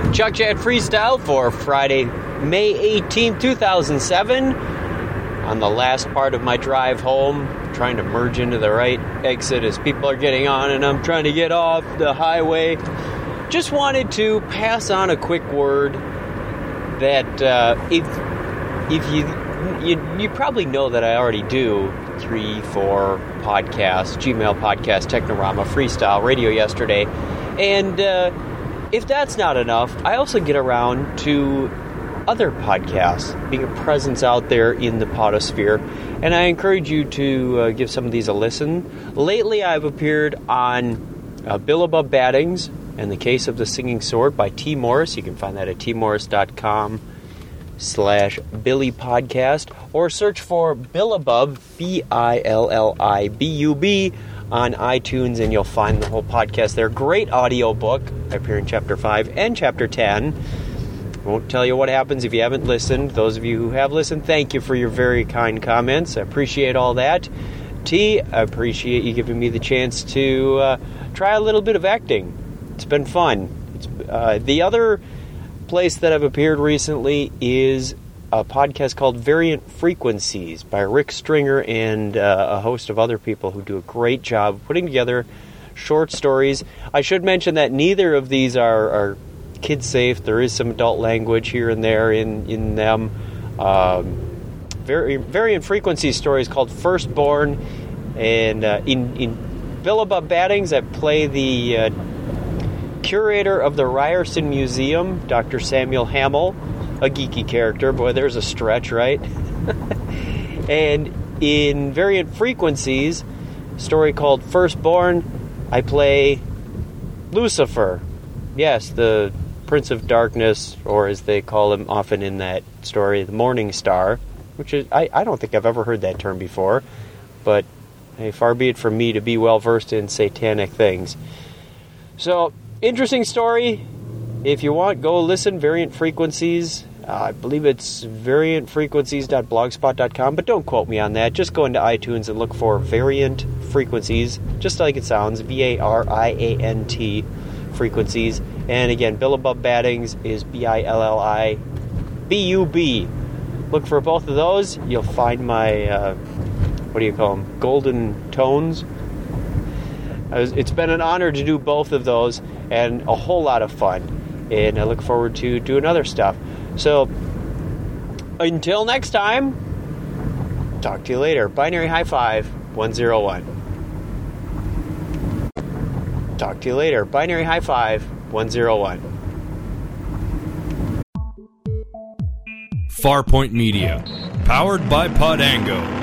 Chuck Chat Freestyle for Friday, May 18th, 2007. On the last part of my drive home, trying to merge into the right exit as people are getting on and I'm trying to get off the highway. Just wanted to pass on a quick word that if you probably know that I already do 3-4 podcasts, Gmail podcast, Technorama, Freestyle, Radio Yesterday, and if that's not enough, I also get around to other podcasts, being a presence out there in the podosphere, and I encourage you to give some of these a listen. Lately, I've appeared on Bill Above Battings and the Case of the Singing Sword by T. Morris. You can find that at tmorris.com/Billy Podcast, or search for Bill Above, Billibub, on iTunes, and you'll find the whole podcast there. Great audio book. I appear in Chapter 5 and Chapter 10. I won't tell you what happens if you haven't listened. Those of you who have listened, thank you for your very kind comments. I appreciate all that. T, I appreciate you giving me the chance to try a little bit of acting. It's been fun. The other place that I've appeared recently is a podcast called Variant Frequencies by Rick Stringer and a host of other people who do a great job putting together short stories. I should mention that neither of these are kid safe. There is some adult language here and there in them. Variant Frequencies stories called Firstborn, and in Bill Above Battings, I play the curator of the Ryerson Museum, Dr. Samuel Hamill, a geeky character. Boy, there's a stretch, right? And in Variant Frequencies, a story called Firstborn, I play Lucifer. Yes, the Prince of Darkness, or as they call him often in that story, the Morning Star, which is, I don't think I've ever heard that term before, but hey, far be it from me to be well-versed in satanic things. So, interesting story. If you want, go listen. Variant Frequencies. I believe it's variantfrequencies.blogspot.com, but don't quote me on that. Just go into iTunes and look for Variant Frequencies, just like it sounds, Variant Frequencies. And again, Bill Above Battings is Billibub. Look for both of those. You'll find my, what do you call them, golden tones. It's been an honor to do both of those, and a whole lot of fun. And I look forward to doing other stuff. So, until next time, talk to you later. Binary High Five 101. Talk to you later. Binary High Five 101. Farpoint Media, powered by Podango.